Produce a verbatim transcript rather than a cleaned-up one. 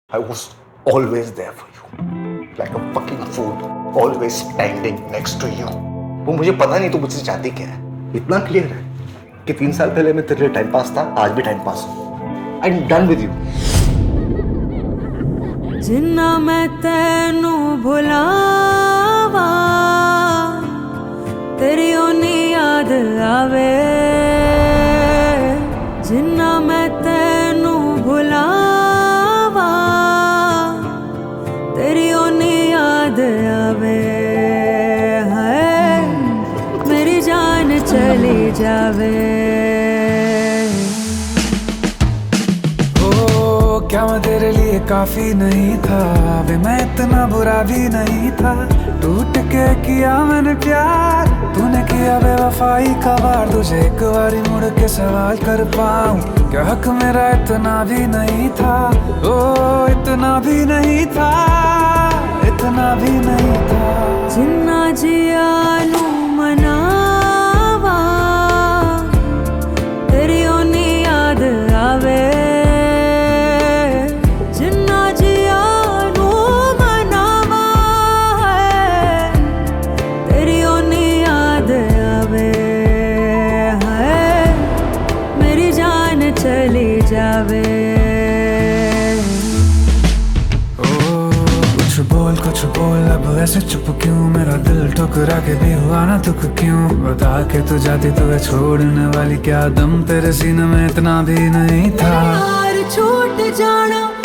I was always there for you, like a fucking fool, always standing next to you. वो मुझे पता नहीं तू मुझसे चाहती क्या है, इतना क्लियर है कि तीन साल पहले मैं तेरे लिए टाइम पास था, आज भी टाइम पास हूँ। I'm done with you. जिन्ना मैं तेनू भुलावा तेरी ओनी याद आवे, जिन्ना मैं तेनू भुलावा तेरी ओनी याद आवे, है मेरी जान चली जावे। क्या मैं तेरे लिए काफी नहीं था, वे मैं इतना बुरा भी नहीं था। टूट के किया मैंने प्यार, तूने किया बेवफाई का वार। तुझे एक बारी मुड़ के सवाल कर पाऊं, क्या हक मेरा इतना भी नहीं था। ओ इतना भी नहीं था, इतना भी नहीं था। जिन्ना जिया नू मनावा तेरी ओनी याद आवे, चली जावे। ओ कुछ बोल कुछ बोल, अब ऐसे चुप क्यों? मेरा दिल ठुकरा के भी हुआ ना दुख क्यों? बता के तू जाती तो छोड़ने वाली, क्या दम तेरे सीने में इतना भी नहीं था। यार छूट जाना